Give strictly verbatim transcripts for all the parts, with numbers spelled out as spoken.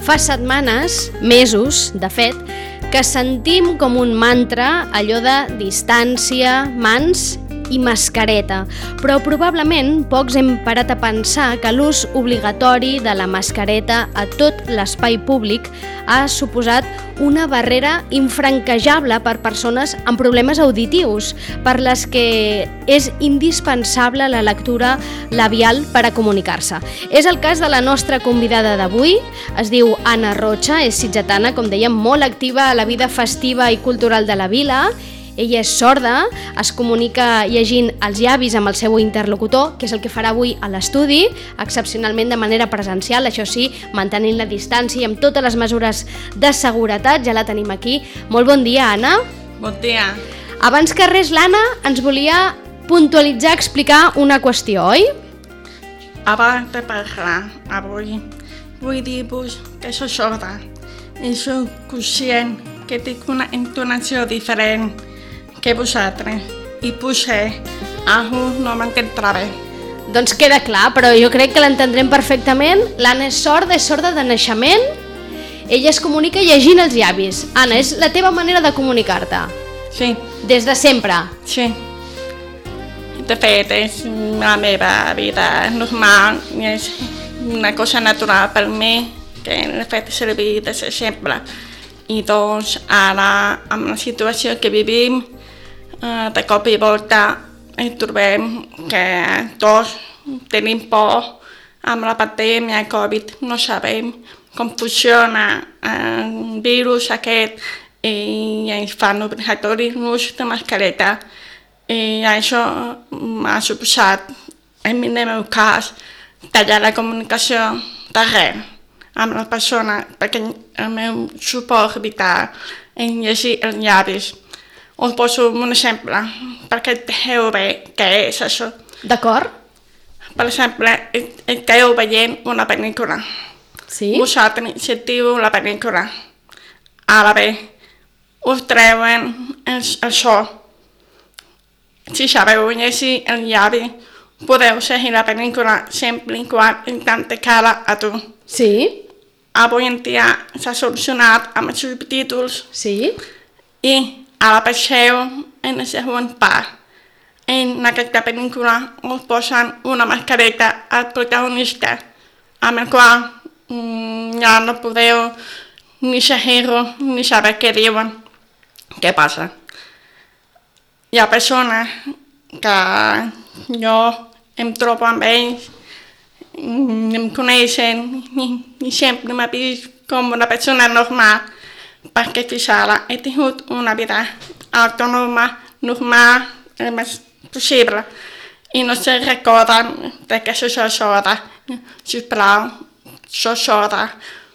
Fa setmanes, mesos, de fet, que sentim com un mantra allò de distància, mans i mascareta, però probablement pocs hem parat a pensar que l'ús obligatori de la mascareta a tot l'espai públic ha suposat una barrera infranquejable per persones amb problemes auditius, per les que és indispensable la lectura labial per a comunicar-se. És el cas de la nostra convidada d'avui, es diu Anna Rocha, és sitgetana, com dèiem, molt activa a la vida festiva i cultural de la vila. Ella és sorda, es comunica llegint els llavis amb el seu interlocutor, que és el que farà avui a l'estudi, excepcionalment de manera presencial, això sí, mantenint la distància i amb totes les mesures de seguretat. Ja la tenim aquí. Molt bon dia, Anna. Bon dia. Abans que res, l'Anna ens volia puntualitzar, explicar una qüestió, oi? Abans de parlar avui, vull dir-vos que soc sorda i soc conscient que tinc una entonació diferent que vosaltres, i potser algú no m'entendrà bé. Doncs queda clar, però jo crec que l'entendrem perfectament. L'Anna és sorda, és sorda de naixement. Ella es comunica llegint els llavis. Anna, és la teva manera de comunicar-te? Sí. Des de sempre? Sí. De fet, és la meva vida normal i és una cosa natural per mi que he fet servir des de sempre. I doncs ara, amb la situació que vivim, de cop i volta ens trobem que tots tenim por amb la pandèmia Covid, no sabem com funciona el virus aquest i ens fan obligatori l'ús de mascareta. I això m'ha suposat, en el meu cas, tallar la comunicació d'arrel amb la persona, perquè el meu suport vital en llegir els llavis. Us poso un exemple, perquè esteu bé què és això. D'acord. Per exemple, esteu veient una pel·lícula. Sí. Vosaltres sentiu la pel·lícula. Ara bé, us treuen el, el so. Si sabeu llegir el llavi, podeu seguir la pel·lícula sempre i quan intente cara a tu. Sí. Avui en dia s'ha solucionat amb els subtítols. Sí. I ara passeu en el segon part. En aquesta pel·lícula us posen una mascareta al protagonista, amb el qual mm, ja no podeu ni seguir-ho ni saber què diuen. Què passa? Hi ha persones que jo em trobo amb ells, em coneixen i, i sempre m'ha vist com una persona normal, perquè fins ara he tingut una vida autònoma, normal, el més possible, i no se recorden de que soc sorda. Sisplau, soc sorda,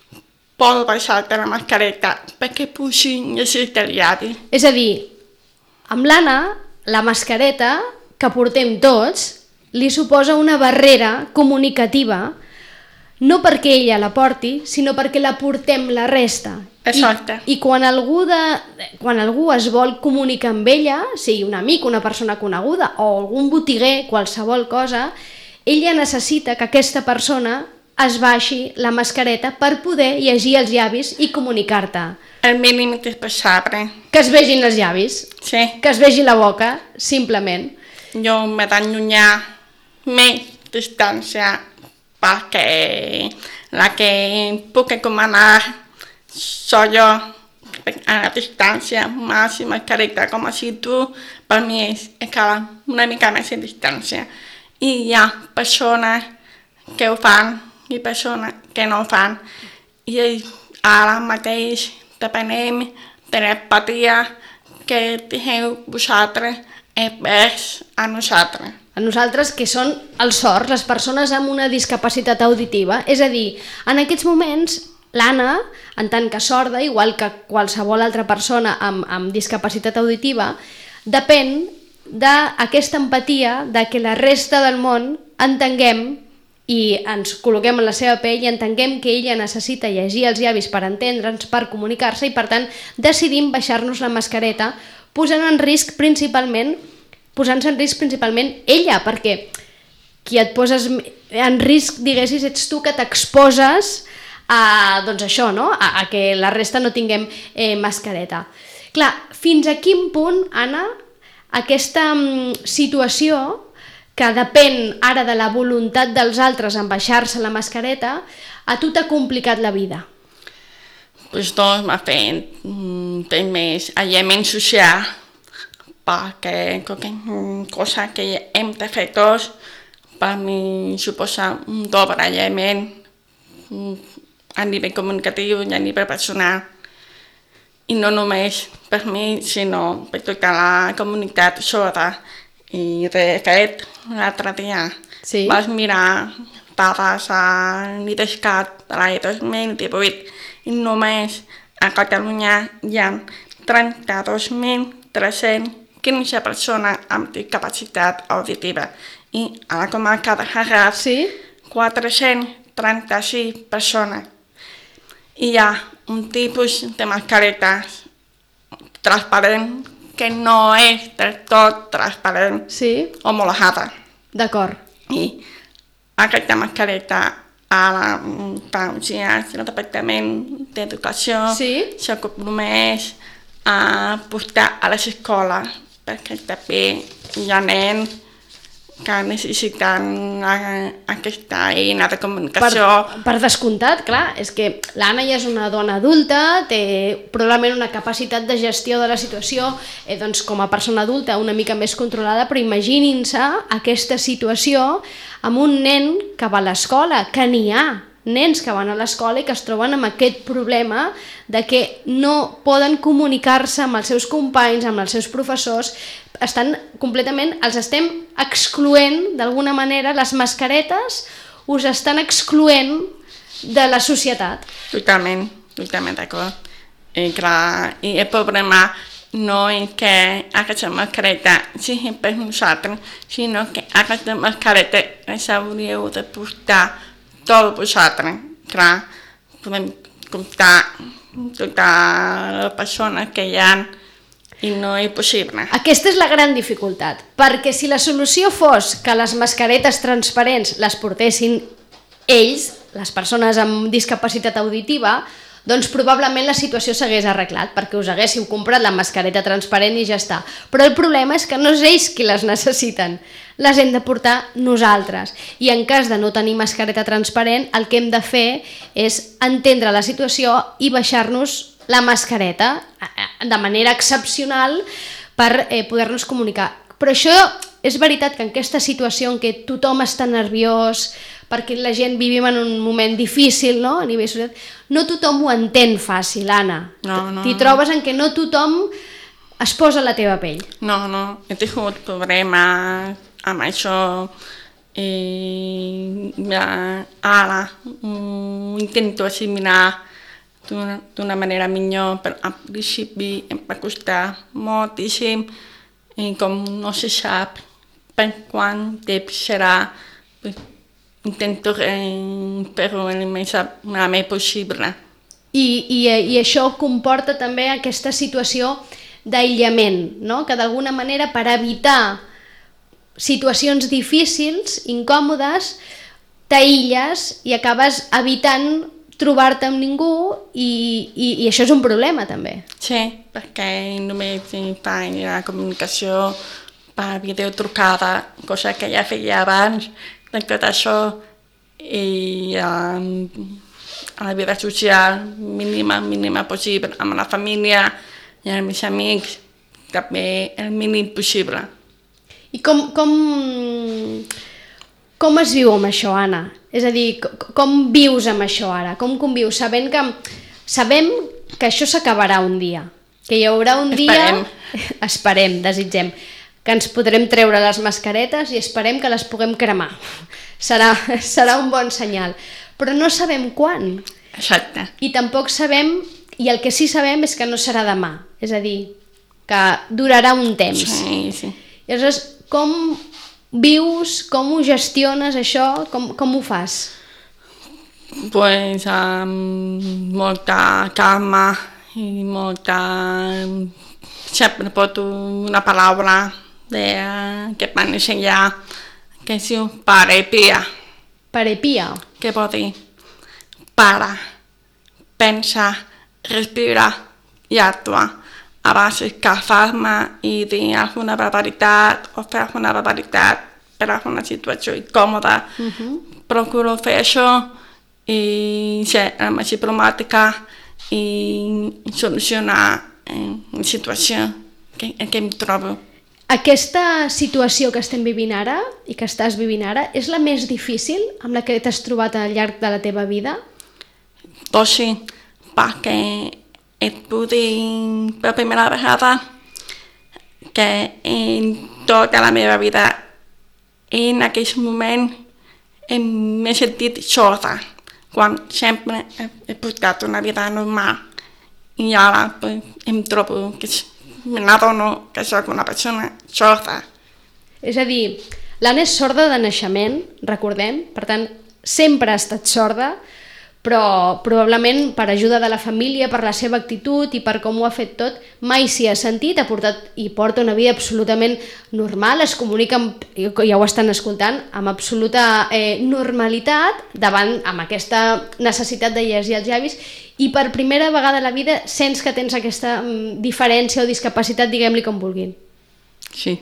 pot baixar-te la mascareta perquè pugui llegir-te el llavi. És a dir, amb l'Anna, la mascareta que portem tots li suposa una barrera comunicativa, no perquè ella la porti, sinó perquè la portem la resta. Exacte. I, i quan, algú de, quan algú es vol comunicar amb ella, sigui un amic, una persona coneguda o algun botiguer, qualsevol cosa, ella necessita que aquesta persona es baixi la mascareta per poder llegir els llavis i comunicar-te. El mínim indispensable. Que es vegin els llavis, sí. Que es vegi la boca, simplement. Jo m'he d'allunyar més distància perquè la que puc encomanar soc jo a la distància màxima mascareta, com si tu per mi és encara una mica més en distància. I hi ha persones que ho fan i persones que no ho fan. I ara mateix depenem de l'empatia que tingueu vosaltres envers a nosaltres. A nosaltres, que són els sords, les persones amb una discapacitat auditiva. És a dir, en aquests moments, l'Anna, en tant que sorda, igual que qualsevol altra persona amb, amb discapacitat auditiva, depèn d'aquesta empatia, de que la resta del món entenguem i ens col·loquem en la seva pell i entenguem que ella necessita llegir els llavis per entendre'ns, per comunicar-se, i per tant decidim baixar-nos la mascareta, posant en risc principalment posant-se en risc principalment ella, perquè qui et poses en risc, diguessis, ets tu, que t'exposes a, doncs això, no? a, a que la resta no tinguem eh, mascareta. Clar, fins a quin punt, Anna, aquesta mm, situació, que depèn ara de la voluntat dels altres en baixar-se la mascareta, a tu t'ha complicat la vida? Pues doncs m'ha fet mm, més aïllament social, perquè cosa que hem de fer tots per mi suposa un doble aïllament a nivell comunicatiu i a nivell personal. I no només per mi, sinó per tota la comunitat sorda. I de fet, l'altre dia sí. vas mirar dades a l'IDESCAT de l'any dos mil divuit i només a Catalunya hi ha trenta-dos mil tres-cents quinze persones amb discapacitat auditiva i a la comarca de Garraf sí? quatre-cents trenta-sis persones. I hi ha un tipus de mascaretes transparent que no és del tot transparent sí? homologada. D'acord. I aquesta mascareta ara el Departament d'Educació sí? s'ha compromès a portar a les escoles perquè també hi ha nens que necessiten aquesta eina de comunicació. Per, per descomptat, clar, és que l'Anna ja és una dona adulta, té probablement una capacitat de gestió de la situació eh, doncs, com a persona adulta una mica més controlada, però imaginin-se aquesta situació amb un nen que va a l'escola, que n'hi ha nens que van a l'escola i que es troben amb aquest problema de que no poden comunicar-se amb els seus companys, amb els seus professors, estan completament, els estem excloent d'alguna manera, les mascaretes us estan excloent de la societat. Totalment, totalment d'acord. I clar, i el problema no és que aquesta mascareta sigui per nosaltres, sinó que aquesta mascareta s'hauríeu de portar tots vosaltres. Clar, podem comptar totes les persones que hi ha i no és possible. Aquesta és la gran dificultat, perquè si la solució fos que les mascaretes transparents les portessin ells, les persones amb discapacitat auditiva, doncs probablement la situació s'hagués arreglat, perquè us haguéssiu comprat la mascareta transparent i ja està. Però el problema és que no és ells qui les necessiten, les hem de portar nosaltres. I en cas de no tenir mascareta transparent, el que hem de fer és entendre la situació i baixar-nos la mascareta de manera excepcional per eh, poder-nos comunicar. Però això és veritat que en aquesta situació en què tothom està nerviós, perquè la gent vivim en un moment difícil, no? A nivell social, no tothom ho entén fàcil, Anna. No, no, T'hi no. trobes en què no tothom es posa a la teva pell. No, no, he tingut problemes amb això i ja, ara mm, intento assimilar d'una manera millor, però al principi em va costar moltíssim i com no se sap per quant temps serà, intento fer-ho el més possible. I, i, I això comporta també aquesta situació d'aïllament, no? Que d'alguna manera per evitar situacions difícils, incòmodes, t'aïlles i acabes evitant trobar-te amb ningú i, i, i això és un problema també. Sí, perquè només fan la comunicació per videotrucada, cosa que ja feia abans de tot això, i um, a la vida social mínima, mínima possible, amb la família i els meus amics, també el mínim possible. I com, com, com es viu amb això, Anna? És a dir, com vius amb això ara? Com convius? Sabent que, sabem que això s'acabarà un dia, que hi haurà un esperem. dia... Esperem, desitgem, que ens podrem treure les mascaretes i esperem que les puguem cremar. Serà, serà un bon senyal. Però no sabem quan. Exacte. I tampoc sabem, i el que sí sabem és que no serà demà. És a dir, que durarà un temps. Sí, sí. I aleshores, com vius, com ho gestiones això, com, com ho fas? Pues amb molta calma i molta... Sempre porto una paraula de, que van ensenyar que es diu parepia. Parepia. Què vol dir? Para, pensar, respirar i actuar abans d'escalfar-me i dir alguna barbaritat o fer alguna barbaritat per alguna situació incòmoda. Uh-huh. Procuro fer això i ser més diplomàtica i solucionar la situació que, en què em trobo. Aquesta situació que estem vivint ara i que estàs vivint ara és la més difícil amb la que t'has trobat al llarg de la teva vida? Doncs sí, perquè et puc dir per primera vegada que en tota la meva vida en aquell moment m'he sentit sorda, quan sempre he portat una vida normal i ara pues, em trobo que me n'adono que soc una persona sorda. És a dir, l'Anna és sorda de naixement, recordem, per tant, sempre ha estat sorda, però probablement per ajuda de la família, per la seva actitud i per com ho ha fet tot, mai s'hi ha sentit, ha portat i porta una vida absolutament normal, es comunica, amb, ja ho estan escoltant, amb absoluta eh, normalitat, davant amb aquesta necessitat de llegir els llavis, i per primera vegada a la vida sents que tens aquesta mm, diferència o discapacitat, diguem-li com vulguin. Sí.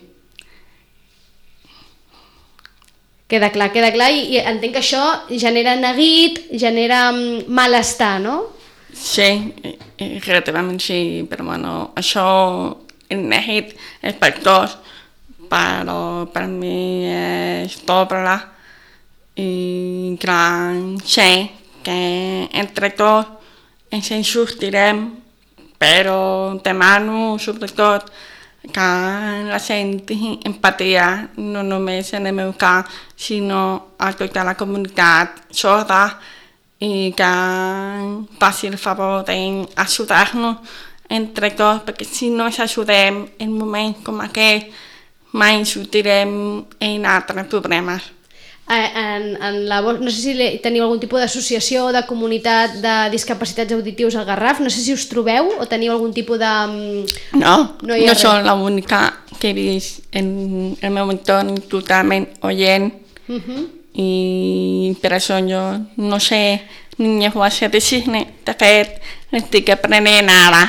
Queda clar, queda clar, i, i entenc que això genera neguit, genera um, malestar, no? Sí, relativament sí, però bueno, això, el neguit és per tots, però per mi és doble, i clar, sé que entre tots ens en sortirem, però demano sobretot que la senti empatia, no només en el meu cas, sinó a tota la comunitat sorda i que faci el favor d'ajudar-nos entre tots, perquè si no ens ajudem en moments com aquest, mai sortirem en altres problemes. En, en la, no sé si teniu algun tipus d'associació o de comunitat de discapacitats auditius al Garraf, no sé si us trobeu o teniu algun tipus de... No, no, no soc l'única que he vist en el meu entorn totalment oient, uh-huh. I per això jo no sé ni llenguatge de signes, de fet estic aprenent ara,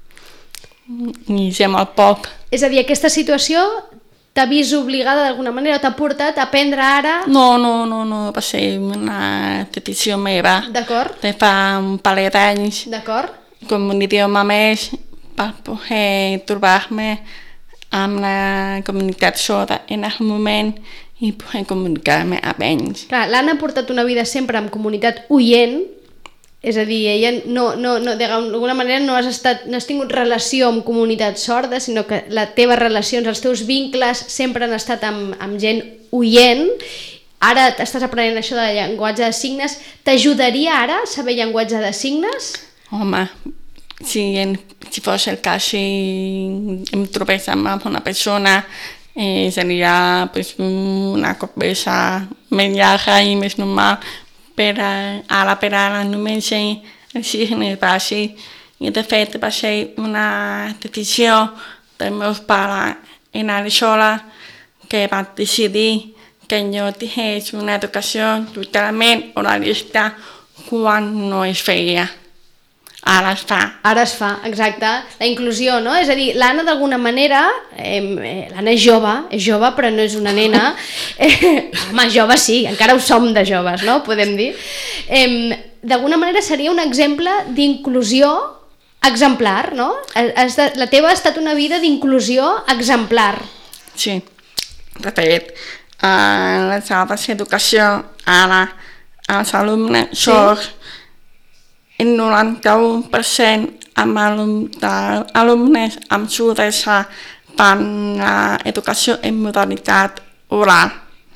i sé molt poc. És a dir, aquesta situació t'ha vist obligada d'alguna manera o t'ha portat a aprendre ara? No, no, no, no, va ser una petició meva. D'acord. De fa un parell d'anys. D'acord. Com un idioma més per poder trobar-me amb la comunitat sorda en aquell moment i poder comunicar-me amb ells. Clar, l'Anna ha portat una vida sempre amb comunitat oient, és a dir, ella no, no, no, d'alguna manera no has, estat, no has tingut relació amb comunitat sorda, sinó que les teves relacions, els teus vincles sempre han estat amb, amb gent oient. Ara estàs aprenent això de llenguatge de signes. T'ajudaria ara saber llenguatge de signes? Home, si, en, si fos el cas, si em trobés amb una persona, eh, seria pues, una conversa més llarga i més normal, però ara per ara només sé els signes bàsics i de fet va ser una decisió dels meus pares en l'escola que van decidir que jo tingués una educació totalment oralista quan no es feia. Ara es fa. Ara es fa, exacte. La inclusió, no? És a dir, l'Anna d'alguna manera, eh, l'Anna és jove, és jove però no és una nena. Eh, home, jove sí, encara ho som de joves, no? Podem dir. Eh, d'alguna manera seria un exemple d'inclusió exemplar, no? La teva ha estat una vida d'inclusió exemplar. Sí, de fet, a les altres d'educació, ara, els alumnes sords, sí? El noranta-u per cent amb alumnes amb sordesa per l'educació en modalitat oral.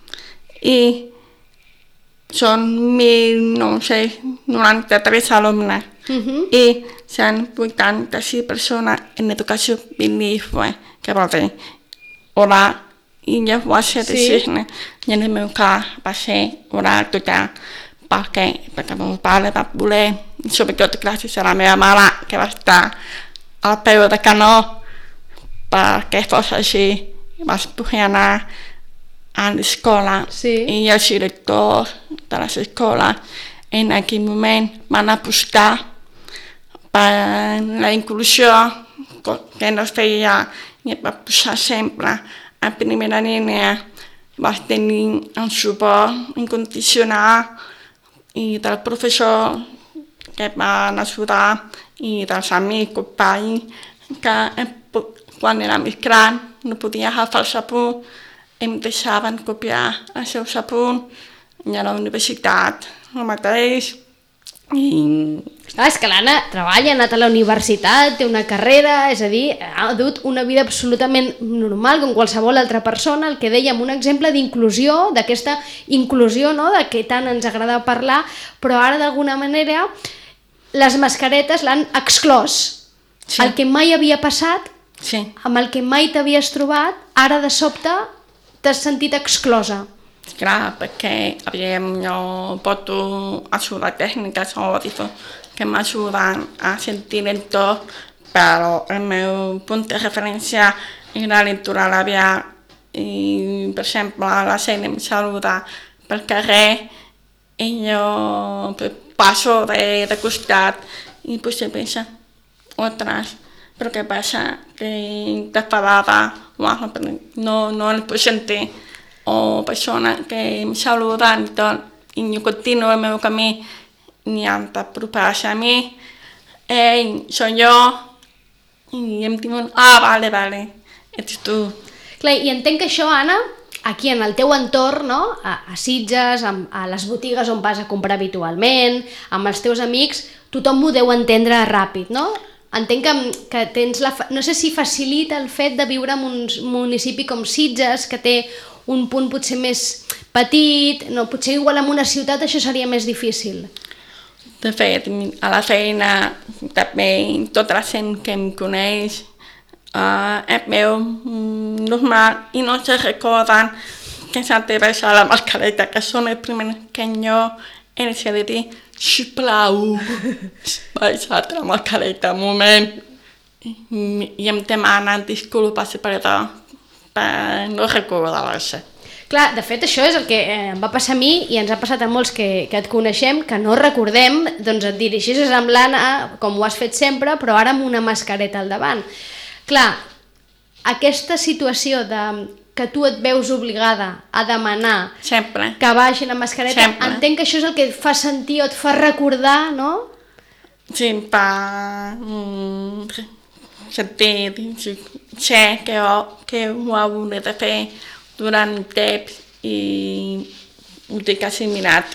I són mil nou-cents noranta-tres alumnes uh-huh. i cent vuitanta-sis persones en educació bilingüe, que vol dir oral i llenguatge de signes. I en el meu cas va ser oral total, perquè, perquè el meu pare va voler, sobretot gràcies a la meva mare, que va estar al peu de canó perquè fos així, vaig poder anar a l'escola sí. I els directors de les escoles en aquell moment van apostar per la inclusió que no es feia i va posar sempre a primera línia. Vaig tenir un suport incondicional i del professor que van ajudar i dels amics, companys, que quan era més gran no podia agafar els apunts, em deixaven copiar els seus apunts i a la universitat el mateix. I... Clar, és que l'Anna treballa, ha anat a la universitat, té una carrera, és a dir, ha dut una vida absolutament normal com qualsevol altra persona, el que dèiem, un exemple d'inclusió, d'aquesta inclusió, no?, de què tant ens agrada parlar, però ara d'alguna manera les mascaretes l'han exclòs. Sí. El que mai havia passat, sí, amb el que mai t'havies trobat, ara de sobte t'has sentit exclosa. Clar, perquè aviam, jo porto ajuda tècnica, que m'ajuden a sentir l'entorn, però el meu punt de referència era la lectura labial i, per exemple, la gent em saluda pel carrer i jo passo de, de costat i potser penso, ostres, però què passa? Que t'afadada, no, no el puc sentir. O persones que em saluden i tot, i jo continuo el meu camí i han d'apropar-se a mi. Ei, soy jo. I em diuen, ah, vale, vale, ets tu. Clar, i entenc que això, Anna, aquí en el teu entorn, no? a, a Sitges, a, a les botigues on vas a comprar habitualment, amb els teus amics, tothom ho deu entendre ràpid, no? Entenc que, que tens la... No sé si facilita el fet de viure en un municipi com Sitges, que té un punt potser més petit, no, potser igual en una ciutat això seria més difícil. De fet, a la feina també tota la gent que em coneix uh, és meu normal i no se recorden que s'ha de baixar la mascareta, que són el primer que jo els he de dir, sisplau, baixa't la mascareta un moment, i em demanen disculpes i perdó per no recordar-se. Clar, de fet això és el que eh, em va passar a mi i ens ha passat a molts que, que et coneixem, que no recordem, doncs et dirigeixes amb l'Anna, com ho has fet sempre, però ara amb una mascareta al davant. Clar, aquesta situació de que tu et veus obligada a demanar sempre que baixi la mascareta, sempre. Entenc que això és el que et fa sentir o et fa recordar, no? Sí, per mm, sentir, sé que ho, que ho hauré de fer durant un temps i ho tinc assimilat,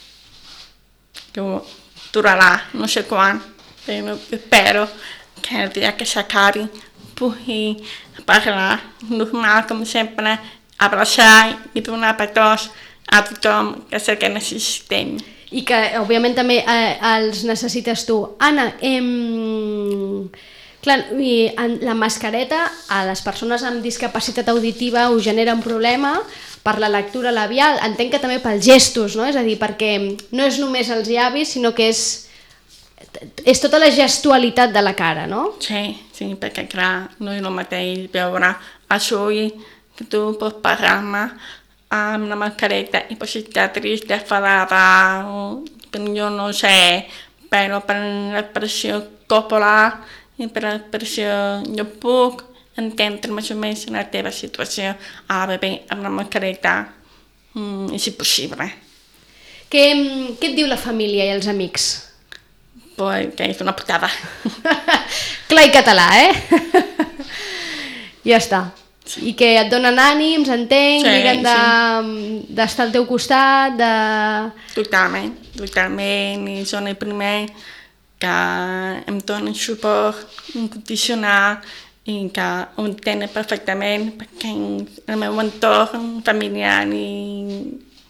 que ho durarà no sé quan, però espero que el dia que s'acabi pugui parlar normal com sempre, abraçar i donar petons a tothom, que és el que necessitem. I que òbviament també eh, els necessites tu. Anna, em... clar, i la mascareta a les persones amb discapacitat auditiva us genera un problema per la lectura labial, entenc que també pels gestos, no? És a dir, perquè no és només els llavis, sinó que és, és tota la gestualitat de la cara, no? Sí, sí, perquè clar, no és el mateix veure els ulls que tu pots parlar-me amb la mascareta i pots estar trist, enfadada, o jo no sé, però per l'expressió corporal i per l'expressió jo puc entendre més o menys la teva situació a bebè amb la mascareta, mm, és impossible. Què, què et diu la família i els amics? Pues que és una putada. Clar i català, eh? Ja està. Sí. I que et donen ànims, entenc, sí, miren de, sí. d'estar al teu costat, de... Totalment, totalment, i són el primer que em donen suport incondicional i que ho entenen perfectament perquè el meu entorn familiar i...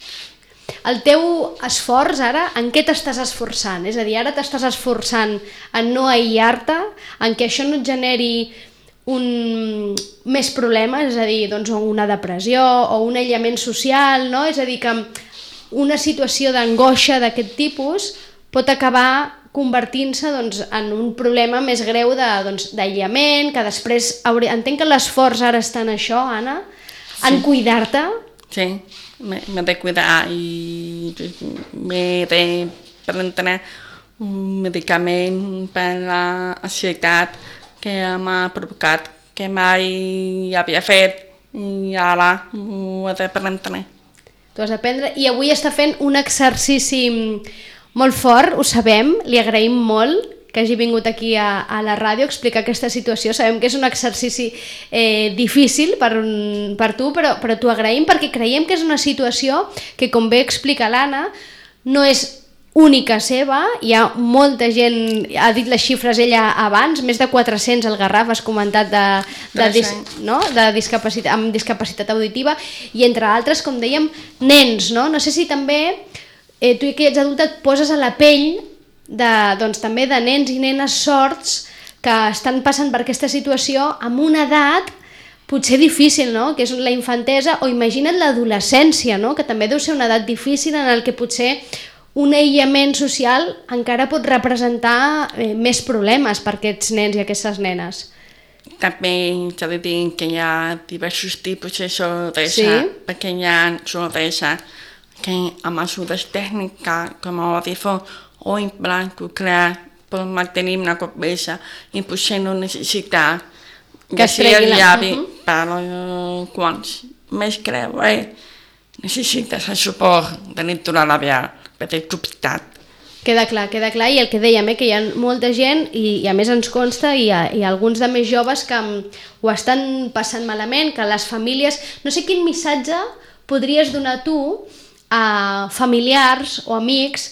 El teu esforç ara, en què t'estàs esforçant? És a dir, ara t'estàs esforçant en no aïllar-te, en que això no et generi un... més problemes, és a dir, doncs, una depressió o un aïllament social, no? És a dir, que una situació d'angoixa d'aquest tipus pot acabar convertint-se doncs, en un problema més greu de, doncs, d'aïllament, que després... Hauré... Entenc que l'esforç ara està en això, Anna, en sí. cuidar-te. Sí, m'he de cuidar i m'he de prendre un medicament per l'ansietat que m'ha provocat, que mai havia fet i ara ho he de prendre. Tu has de prendre i avui està fent un exercici molt fort, ho sabem, li agraïm molt que hagi vingut aquí a, a la ràdio a explicar aquesta situació. Sabem que és un exercici eh, difícil per, un, per tu, però, però t'ho agraïm perquè creiem que és una situació que, com bé explica l'Anna, no és única seva, hi ha molta gent, ha dit les xifres ella abans, més de quatre-cents el Garraf has comentat de, de, dis, no? de discapacitat, amb discapacitat auditiva i entre altres, com dèiem, nens, no? No sé si també eh, tu que ets adulta et poses a la pell de, doncs, també de nens i nenes sords que estan passant per aquesta situació amb una edat potser difícil, no? Que és la infantesa, o imagina't l'adolescència, no? Que també deu ser una edat difícil en el que potser un aïllament social encara pot representar eh, més problemes per aquests nens i aquestes nenes. També s'ha de dir que hi ha diversos tipus de sordesa, sí? Perquè hi ha sordesa que amb ajudes tècniques com audífon o implant coclear pot mantenir una conversa i potser no necessita que sigui el llavi, uh -huh. però quan més greu eh, necessites el suport de lectura labial per la copitat. Queda clar, queda clar, i el que dèiem, eh, que hi ha molta gent, i, i a més ens consta, i hi ha, hi ha alguns de més joves que ho estan passant malament, que les famílies... No sé quin missatge podries donar tu a familiars o amics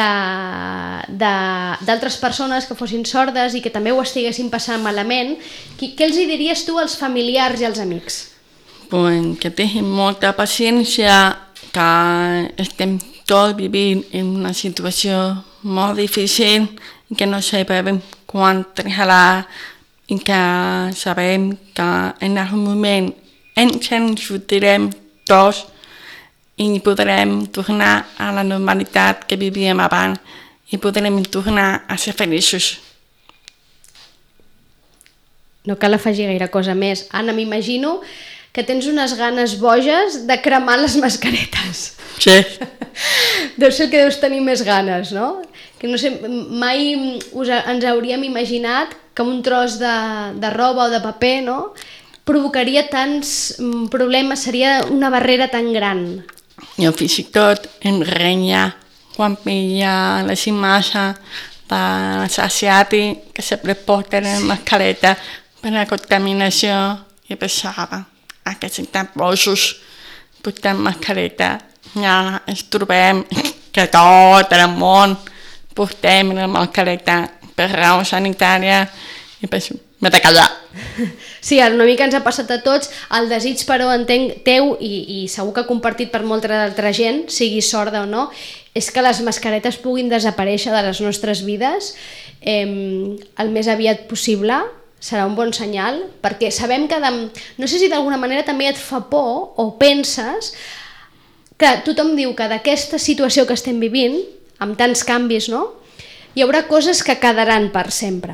d'altres persones que fossin sordes i que també ho estiguessin passant malament. Què, què els hi diries tu als familiars i als amics? Pues que tinguin molta paciència, que estem tots vivint en una situació molt difícil i que no sabem quan trigarà i que sabem que en algun moment ens en sortirem tots i podrem tornar a la normalitat que vivíem abans i podrem tornar a ser feliços. No cal afegir gaire cosa més. Anna, m'imagino que tens unes ganes boges de cremar les mascaretes. Sí. Deu ser el que deus tenir més ganes, no? Que no sé, mai us, ens hauríem imaginat que un tros de, de roba o de paper, no?, provocaria tants problemes, seria una barrera tan gran. Jo fins i tot em renya quan veia les imatges dels asiàtics que sempre porten mascareta per la contaminació i pensava, aquests tan bojos portant mascareta. Ja ens trobem que tot el món portem la mascareta per raó sanitària i penso, m'he de callar. Sí, una mica ens ha passat a tots. El desig, però, entenc teu, i, i segur que compartit per molta altra gent, sigui sorda o no, és que les mascaretes puguin desaparèixer de les nostres vides eh, el més aviat possible. Serà un bon senyal, perquè sabem que, de, no sé si d'alguna manera també et fa por o penses que tothom diu que d'aquesta situació que estem vivint, amb tants canvis, no?, hi haurà coses que quedaran per sempre.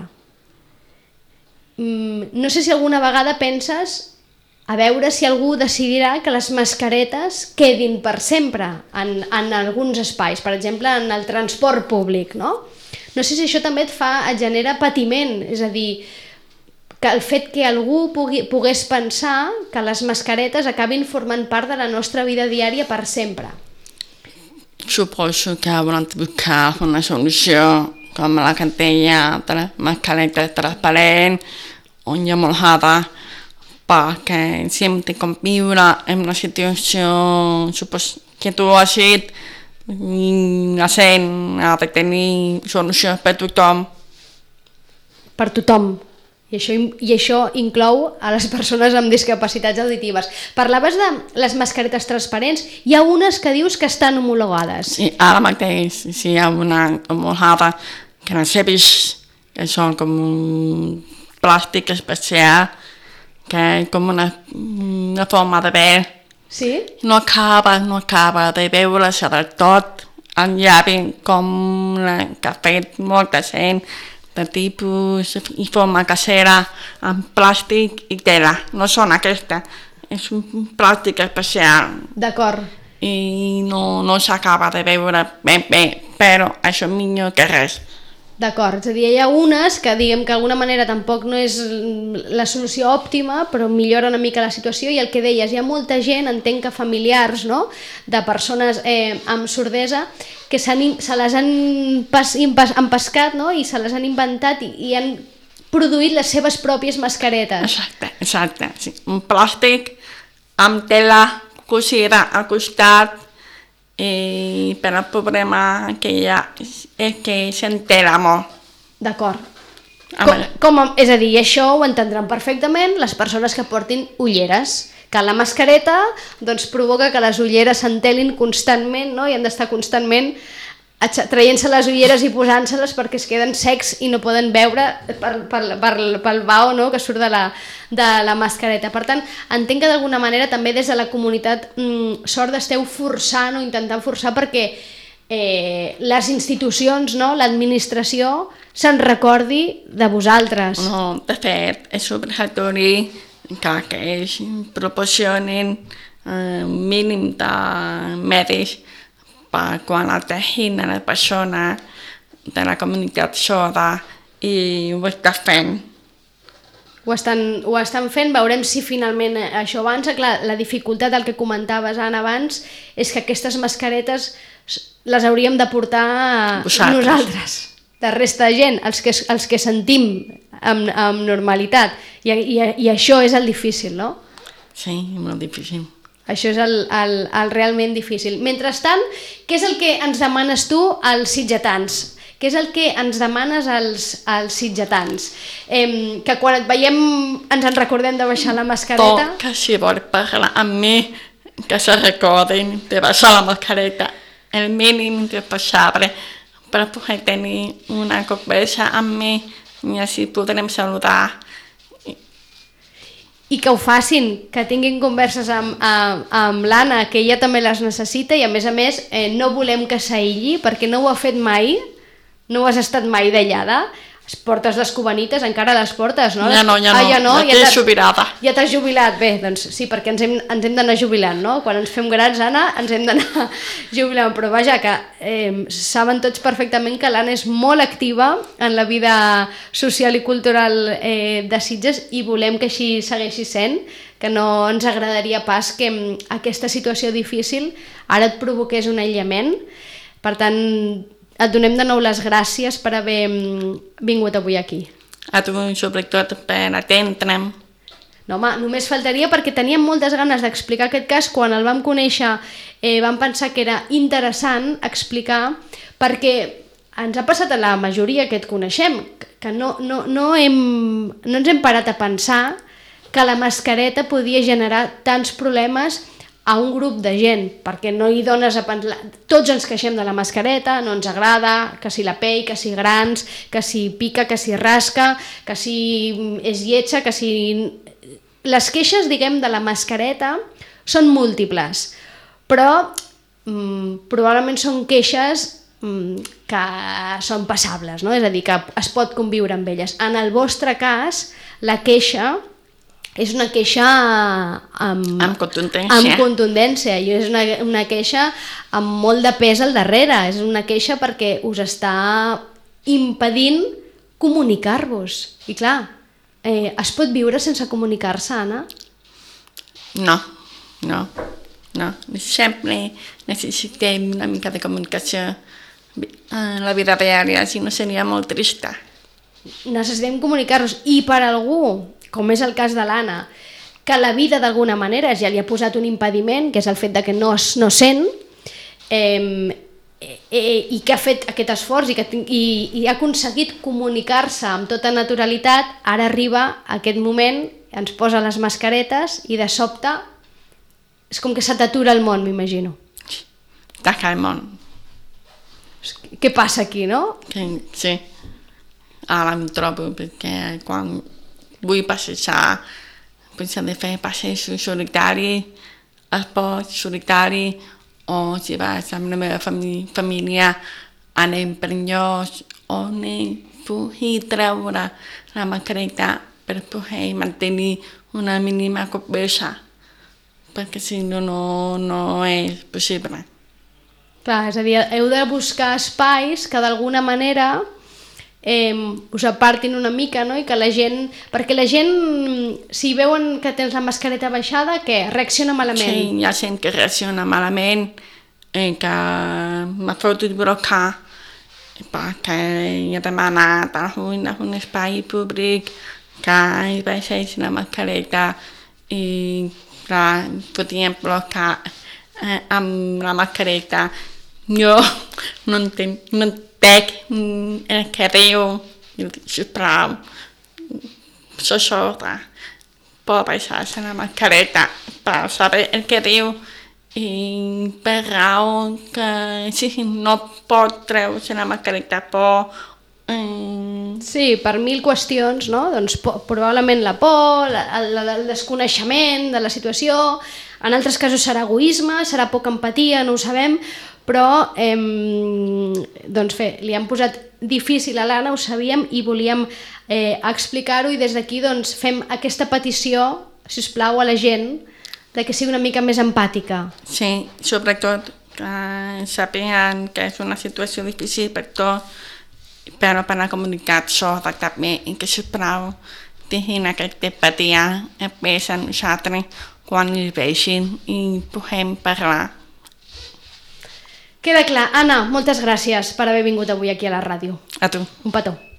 No sé si alguna vegada penses a veure si algú decidirà que les mascaretes quedin per sempre en, en alguns espais, per exemple en el transport públic, no? No sé si això també et fa, et genera patiment, és a dir, que el fet que algú pugui, pogués pensar que les mascaretes acabin formant part de la nostra vida diària per sempre. Suposo que hauran de buscar una solució com la que deia de les mascaretes transparents o enllomolades perquè si hem de conviure en una situació supos, que tu has dit la gent ha de tenir solucions per tothom. Per tothom. I això, I això inclou a les persones amb discapacitats auditives. Parlaves de les mascaretes transparents. Hi ha unes que dius que estan homologades. Sí, ara mateix sí, hi ha una homologada que no sé vist, que són com un plàstic especial, que és com una, una forma de veure. Sí? No acaba, no acaba de veure-se del tot el llavi com la que ha fet molta gent, de tipus i forma casera, amb plàstic i tela. No són aquestes, és un plàstic especial. D'acord. I no, no s'acaba de veure ben bé, però això és millor que res. D'acord, és a dir, hi ha unes que diguem que d'alguna manera tampoc no és la solució òptima, però millora una mica la situació, i el que deies, hi ha molta gent, entenc que familiars, no?, de persones eh, amb sordesa, que se les han pas, empescat, no?, i se les han inventat i, i han produït les seves pròpies mascaretes. Exacte, exacte, sí. Un plàstic amb tela cosida al costat, i per el problema que hi ha és que s'entera molt. D'acord. Com, com, és a dir, això ho entendran perfectament les persones que portin ulleres, que la mascareta doncs, provoca que les ulleres s'entelin constantment, no? I han d'estar constantment traient-se les ulleres i posant-se-les perquè es queden secs i no poden veure per, per, per, pel vao, no?, que surt de la, de la mascareta. Per tant, entenc que d'alguna manera també des de la comunitat mmm, sorda esteu forçant o intentant forçar perquè eh, les institucions, no?, l'administració se'n recordi de vosaltres. No, de fet, és obligatori que, que ells proporcionin eh, un mínim de medis per quan atenguin a la persona de la comunitat sorda, i ho està fent. Ho estan, ho estan fent, veurem si finalment això avança. Clar, la dificultat, el que comentaves, Anna, abans, és que aquestes mascaretes les hauríem de portar Vosaltres. nosaltres, la resta de gent, els que, els que sentim amb, amb normalitat. I, i, I això és el difícil, no? Sí, molt difícil. Això és el, el, el realment difícil. Mentrestant, què és el que ens demanes tu als sitgetans? Què és el que ens demanes als, als sitgetans? Eh, que quan et veiem ens en recordem de baixar la mascareta? Tot, que si vol parlar amb mi, que se recordin de baixar la mascareta, el mínim que possible, per poder tenir una conversa amb mi i així podrem saludar. I que ho facin, que tinguin converses amb, amb, amb l'Anna, que ella també les necessita, i a més a més eh, no volem que s'aïlli, perquè no ho ha fet mai, no has estat mai d'allada. Les portes les cubanites, encara les portes, no? Ja no, ja no, ah, ja, no, ja t'he jubilada. Ja t'has jubilat, bé, doncs sí, perquè ens hem, ens hem d'anar jubilant, no? Quan ens fem grans, Anna, ens hem d'anar jubilant, però vaja, que eh, saben tots perfectament que l'Anna és molt activa en la vida social i cultural eh, de Sitges, i volem que així segueixi sent, que no ens agradaria pas que aquesta situació difícil ara et provoqués un aïllament. Per tant, et donem de nou les gràcies per haver vingut avui aquí. A tu, sobretot, per atendre'm. No, home, només faltaria, perquè teníem moltes ganes d'explicar aquest cas. Quan el vam conèixer eh, vam pensar que era interessant explicar, perquè ens ha passat a la majoria que et coneixem, que no, no, no, hem, no ens hem parat a pensar que la mascareta podia generar tants problemes a un grup de gent, perquè no hi dones a pensar... Tots ens queixem de la mascareta, no ens agrada, que si la pell, que si grans, que si pica, que si rasca, que si és lletja, que si... Les queixes, diguem, de la mascareta són múltiples, però mm, probablement són queixes mm, que són passables, no? És a dir, que es pot conviure amb elles. En el vostre cas, la queixa és una queixa amb, amb contundència, amb contundència. I és una, una queixa amb molt de pes al darrere. És una queixa perquè us està impedint comunicar-vos. I clar, eh, es pot viure sense comunicar-se, Anna? No, no, no. Sempre necessitem una mica de comunicació en la vida diària, si no seria molt trista. Necessitem comunicar-nos, i per algú, com és el cas de l'Anna, que la vida d'alguna manera ja li ha posat un impediment, que és el fet de que no, no sent, eh, eh, i que ha fet aquest esforç i, que, i, i ha aconseguit comunicar-se amb tota naturalitat. Ara arriba aquest moment, ens posa les mascaretes i de sobte és com que se t'atura el món, m'imagino. Taca el món. Què passa aquí, no? Que, sí, ara em trobo, perquè quan vull passejar, penso de fer passeig solitari, esport solitari, o si vas amb la meva famí família, anem per llocs on pugui treure la mascareta per poder mantenir una mínima conversa, perquè si no, no, no és possible. Clar, és a dir, heu de buscar espais que d'alguna manera eh, us apartin una mica, no? I que la gent... Perquè la gent, si veuen que tens la mascareta baixada, què? Reacciona malament? Sí, hi ha gent que reacciona malament, eh, que m'ha fotut blocar perquè he demanat a un, a un espai públic que hi baixés la mascareta i clar, podien blocar eh, amb la mascareta. Jo no entenc, no entenc el que diu, i dic, sisplau, això sorda, pot baixar-se la mascareta per saber el que diu i per raó que si no pot treure-se la mascareta por... Eh... Sí, per mil qüestions, no? Doncs po probablement la por, la, la, el desconeixement de la situació, en altres casos serà egoisme, serà poca empatia, no ho sabem, però eh, doncs bé, li han posat difícil a l'Anna, ho sabíem i volíem eh, explicar-ho i des d'aquí doncs, fem aquesta petició, si us plau, a la gent de que sigui una mica més empàtica. Sí, sobretot que sàpiguen que és una situació difícil per tot, però per la comunitat sorda també, i que sisplau tinguin aquesta empatia envers a nosaltres quan els vegin i puguem parlar. Queda clar. Anna, moltes gràcies per haver vingut avui aquí a la ràdio. A tu. Un petó.